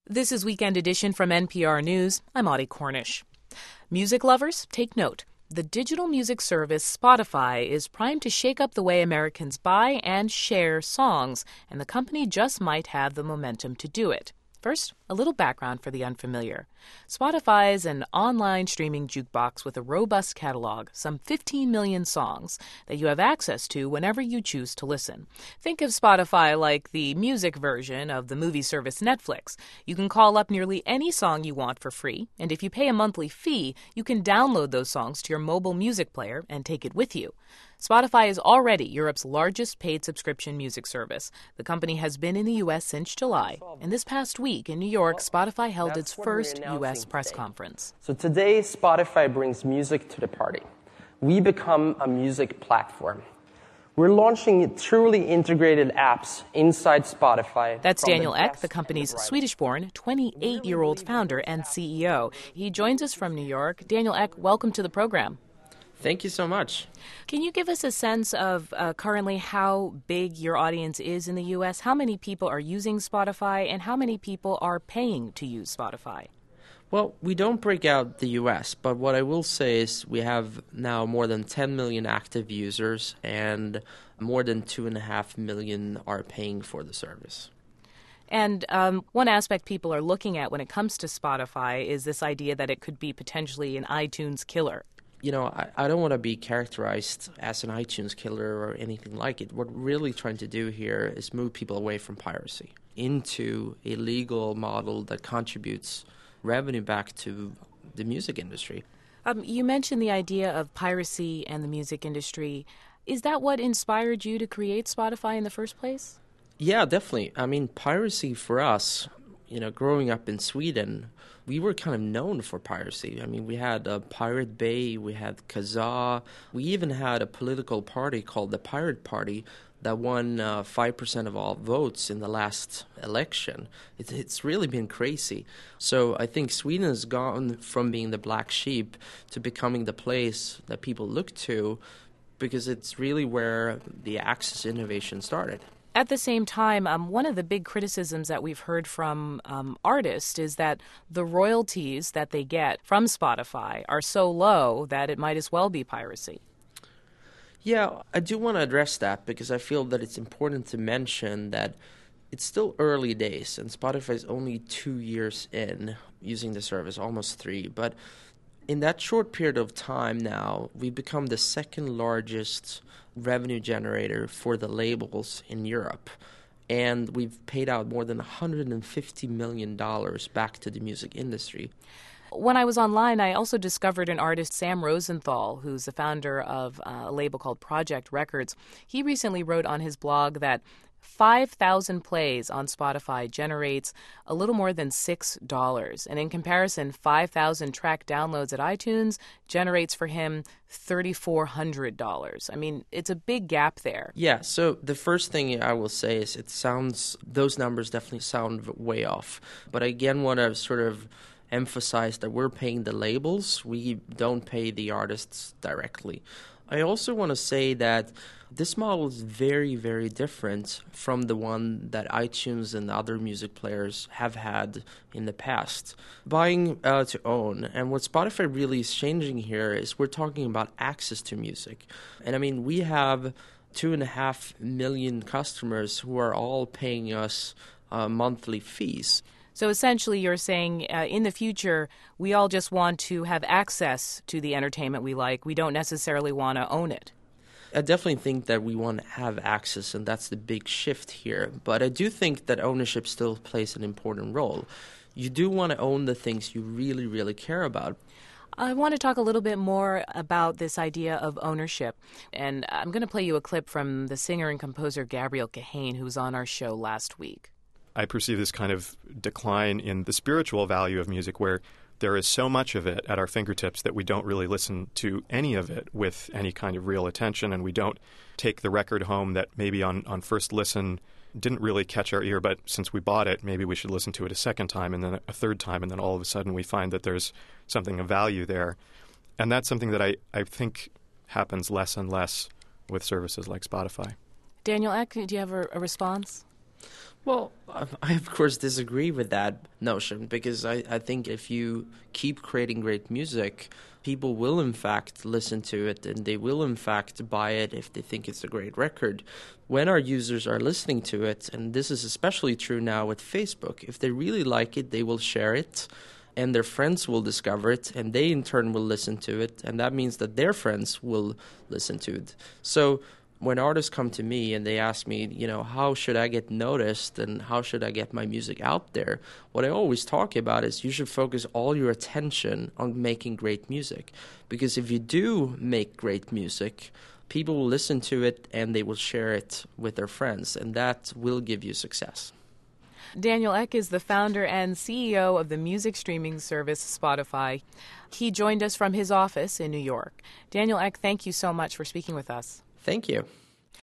This is Weekend Edition from NPR News. I'm Audie Cornish. Music lovers, take note. The digital music service Spotify is primed to shake up the way Americans buy and share songs, and the company just might have the momentum to do it. First, a little background for the unfamiliar. Spotify is an online streaming jukebox with a robust catalog, some 15 million songs, that you have access to whenever you choose to listen. Think of Spotify like the music version of the movie service Netflix. You can call up nearly any song you want for free, and if you pay a monthly fee, you can download those songs to your mobile music player and take it with you. Spotify is already Europe's largest paid subscription music service. The company has been in the U.S. since July, and this past week in New York, Spotify held its first U.S. press conference. So today, Spotify brings music to the party. We become a music platform. We're launching truly integrated apps inside Spotify. That's Daniel Ek, the company's Swedish-born, 28-year-old founder and CEO. He joins us from New York. Daniel Ek, welcome to the program. Thank you so much. Can you give us a sense of currently how big your audience is in the U.S.? How many people are using Spotify and how many people are paying to use Spotify? Well, we don't break out the U.S., but what I will say is we have now more than 10 million active users and more than 2.5 million are paying for the service. And one aspect people are looking at when it comes to Spotify is this idea that it could be potentially an iTunes killer. You know, I don't want to be characterized as an iTunes killer or anything like it. What we're really trying to do here is move people away from piracy into a legal model that contributes revenue back to the music industry. You mentioned the idea of piracy and the music industry. Is that what inspired you to create Spotify in the first place? Yeah, definitely. I mean, piracy for us, you know, growing up in Sweden, we were kind of known for piracy. I mean, we had Pirate Bay, we had Kazaa. We even had a political party called the Pirate Party that won 5% of all votes in the last election. It's really been crazy. So I think Sweden has gone from being the black sheep to becoming the place that people look to because it's really where the access innovation started. At the same time, one of the big criticisms that we've heard from artists is that the royalties that they get from Spotify are so low that it might as well be piracy. Yeah, I do want to address that because I feel that it's important to mention that it's still early days and Spotify is only 2 years in using the service, almost 3. But in that short period of time now, we've become the second largest revenue generator for the labels in Europe. And we've paid out more than $150 million back to the music industry. When I was online, I also discovered an artist, Sam Rosenthal, who's the founder of a label called Project Records. He recently wrote on his blog that 5,000 plays on Spotify generates a little more than $6. And in comparison, 5,000 track downloads at iTunes generates for him $3,400. I mean, it's a big gap there. Yeah, so the first thing I will say is those numbers definitely sound way off. But I again want to sort of emphasize that we're paying the labels. We don't pay the artists directly. I also want to say that this model is very, very different from the one that iTunes and other music players have had in the past. Buying to own. And what Spotify really is changing here is we're talking about access to music. And I mean, we have 2.5 million customers who are all paying us monthly fees. So essentially you're saying in the future, we all just want to have access to the entertainment we like. We don't necessarily want to own it. I definitely think that we want to have access, and that's the big shift here. But I do think that ownership still plays an important role. You do want to own the things you really, really care about. I want to talk a little bit more about this idea of ownership. And I'm going to play you a clip from the singer and composer Gabriel Kahane, who was on our show last week. I perceive this kind of decline in the spiritual value of music where there is so much of it at our fingertips that we don't really listen to any of it with any kind of real attention, and we don't take the record home that maybe on first listen didn't really catch our ear, but since we bought it, maybe we should listen to it a second time and then a third time, and then all of a sudden we find that there's something of value there. And that's something that I think happens less and less with services like Spotify. Daniel Ek, do you have a response? Well, I of course disagree with that notion, because I think if you keep creating great music, people will in fact listen to it, and they will in fact buy it if they think it's a great record. When our users are listening to it, and this is especially true now with Facebook, if they really like it, they will share it, and their friends will discover it, and they in turn will listen to it, and that means that their friends will listen to it. So when artists come to me and they ask me, how should I get noticed and how should I get my music out there, what I always talk about is you should focus all your attention on making great music. Because if you do make great music, people will listen to it and they will share it with their friends, and that will give you success. Daniel Ek is the founder and CEO of the music streaming service Spotify. He joined us from his office in New York. Daniel Ek, thank you so much for speaking with us. Thank you.